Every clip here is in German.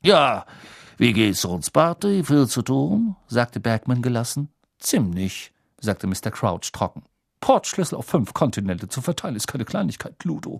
»Ja, wie geht's uns, Barty? Viel zu tun?« sagte Bagman gelassen. »Ziemlich«, sagte Mr. Crouch trocken. »Portschlüssel auf 5 Kontinente zu verteilen ist keine Kleinigkeit, Ludo.«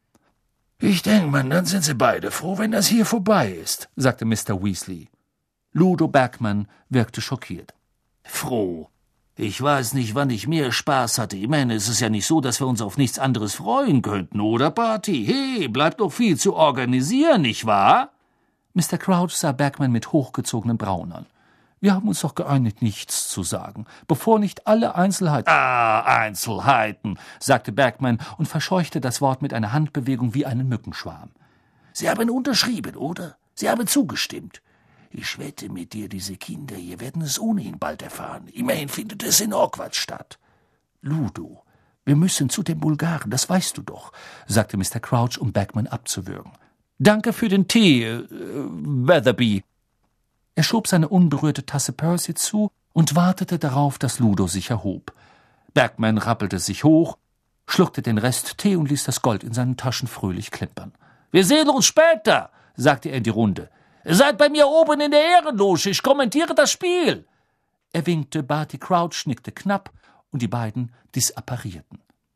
»Ich denke, Mann, dann sind Sie beide froh, wenn das hier vorbei ist«, sagte Mr. Weasley. Ludo Bagman wirkte schockiert. »Froh? Ich weiß nicht, wann ich mehr Spaß hatte. Immerhin ist es ja nicht so, dass wir uns auf nichts anderes freuen könnten, oder, Barty? Hey, bleibt doch viel zu organisieren, nicht wahr?« Mr. Crouch sah Bagman mit hochgezogenen Brauen an. »Wir haben uns doch geeinigt, nichts zu sagen, bevor nicht alle Einzelheiten...« »Ah, Einzelheiten«, sagte Bagman und verscheuchte das Wort mit einer Handbewegung wie einen Mückenschwarm. »Sie haben unterschrieben, oder? Sie haben zugestimmt. Ich wette mit dir, diese Kinder hier werden es ohnehin bald erfahren. Immerhin findet es in Hogwarts statt.« »Ludo, wir müssen zu den Bulgaren, das weißt du doch«, sagte Mr. Crouch, um Bagman abzuwürgen. »Danke für den Tee, Weatherby.« Er schob seine unberührte Tasse Percy zu und wartete darauf, dass Ludo sich erhob. Bagman rappelte sich hoch, schluckte den Rest Tee und ließ das Gold in seinen Taschen fröhlich klimpern. »Wir sehen uns später«, sagte er in die Runde. »Seid bei mir oben in der Ehrenloge, ich kommentiere das Spiel.« Er winkte, Barty Crouch nickte knapp und die beiden disapparierten.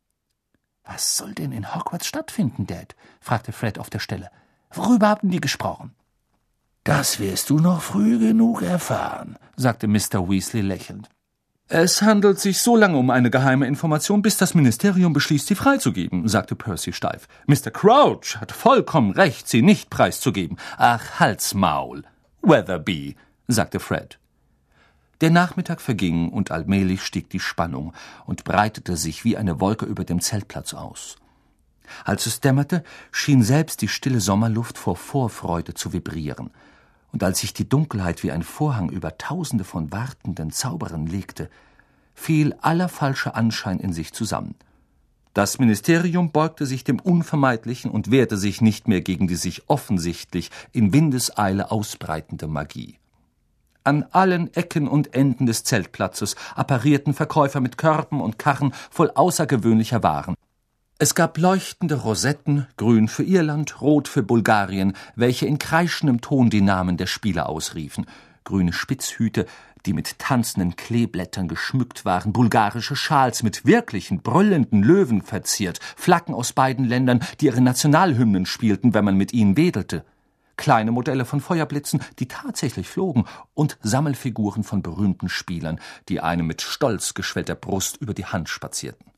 »Was soll denn in Hogwarts stattfinden, Dad?« fragte Fred auf der Stelle. »Worüber haben die gesprochen?« »Das wirst du noch früh genug erfahren«, sagte Mr. Weasley lächelnd. »Es handelt sich so lange um eine geheime Information, bis das Ministerium beschließt, sie freizugeben«, sagte Percy steif. »Mr. Crouch hat vollkommen recht, sie nicht preiszugeben.« »Ach, halt's Maul, Weatherby«, sagte Fred. Der Nachmittag verging und allmählich stieg die Spannung und breitete sich wie eine Wolke über dem Zeltplatz aus. Als es dämmerte, schien selbst die stille Sommerluft vor Vorfreude zu vibrieren. Und als sich die Dunkelheit wie ein Vorhang über Tausende von wartenden Zauberern legte, fiel aller falscher Anschein in sich zusammen. Das Ministerium beugte sich dem Unvermeidlichen und wehrte sich nicht mehr gegen die sich offensichtlich in Windeseile ausbreitende Magie. An allen Ecken und Enden des Zeltplatzes apparierten Verkäufer mit Körben und Karren voll außergewöhnlicher Waren. Es gab leuchtende Rosetten, grün für Irland, rot für Bulgarien, welche in kreischendem Ton die Namen der Spieler ausriefen, grüne Spitzhüte, die mit tanzenden Kleeblättern geschmückt waren, bulgarische Schals mit wirklichen, brüllenden Löwen verziert, Flaggen aus beiden Ländern, die ihre Nationalhymnen spielten, wenn man mit ihnen wedelte, kleine Modelle von Feuerblitzen, die tatsächlich flogen, und Sammelfiguren von berühmten Spielern, die einem mit stolz geschwellter Brust über die Hand spazierten.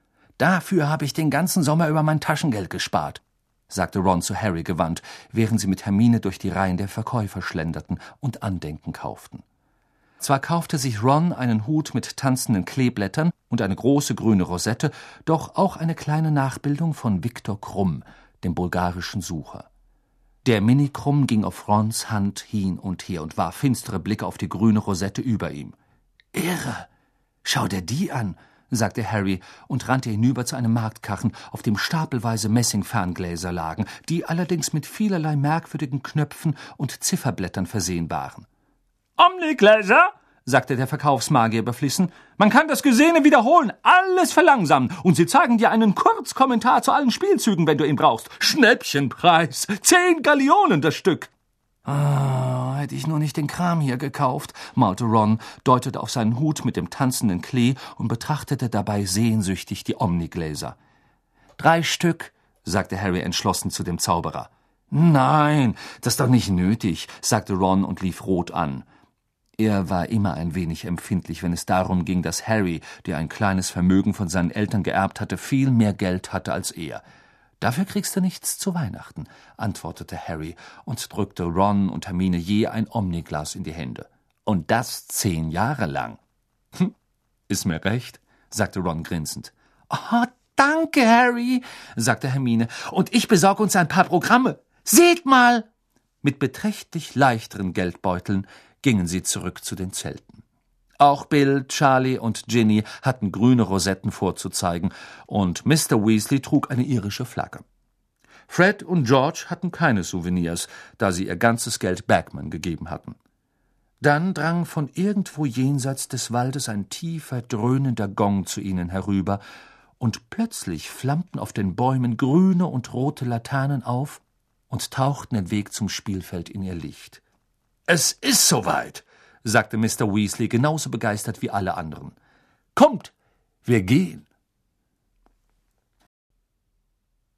»Dafür habe ich den ganzen Sommer über mein Taschengeld gespart«, sagte Ron zu Harry gewandt, während sie mit Hermine durch die Reihen der Verkäufer schlenderten und Andenken kauften. Zwar kaufte sich Ron einen Hut mit tanzenden Kleeblättern und eine große grüne Rosette, doch auch eine kleine Nachbildung von Viktor Krumm, dem bulgarischen Sucher. Der Mini-Krumm ging auf Rons Hand hin und her und warf finstere Blicke auf die grüne Rosette über ihm. »Irre! Schau dir die an«, sagte Harry und rannte hinüber zu einem Marktkarren, auf dem stapelweise Messingferngläser lagen, die allerdings mit vielerlei merkwürdigen Knöpfen und Zifferblättern versehen waren. »Omnigläser«, sagte der Verkaufsmagier beflissen, »man kann das Gesehene wiederholen, alles verlangsamen, und sie zeigen dir einen Kurzkommentar zu allen Spielzügen, wenn du ihn brauchst. Schnäppchenpreis, 10 Gallionen das Stück.« »Ah, hätte ich nur nicht den Kram hier gekauft«, maulte Ron, deutete auf seinen Hut mit dem tanzenden Klee und betrachtete dabei sehnsüchtig die Omnigläser. »3 Stück«, sagte Harry entschlossen zu dem Zauberer. »Nein, das ist doch nicht nötig«, sagte Ron und lief rot an. Er war immer ein wenig empfindlich, wenn es darum ging, dass Harry, der ein kleines Vermögen von seinen Eltern geerbt hatte, viel mehr Geld hatte als er. »Dafür kriegst du nichts zu Weihnachten«, antwortete Harry und drückte Ron und Hermine je ein Omniglas in die Hände. »Und das 10 Jahre lang.« »Ist mir recht«, sagte Ron grinsend. »Oh, danke, Harry«, sagte Hermine, »und ich besorge uns ein paar Programme. Seht mal!« Mit beträchtlich leichteren Geldbeuteln gingen sie zurück zu den Zelten. Auch Bill, Charlie und Ginny hatten grüne Rosetten vorzuzeigen, und Mr. Weasley trug eine irische Flagge. Fred und George hatten keine Souvenirs, da sie ihr ganzes Geld Bagman gegeben hatten. Dann drang von irgendwo jenseits des Waldes ein tiefer, dröhnender Gong zu ihnen herüber, und plötzlich flammten auf den Bäumen grüne und rote Laternen auf, und tauchten den Weg zum Spielfeld in ihr Licht. »Es ist soweit«, sagte Mr. Weasley genauso begeistert wie alle anderen. »Kommt, wir gehen.«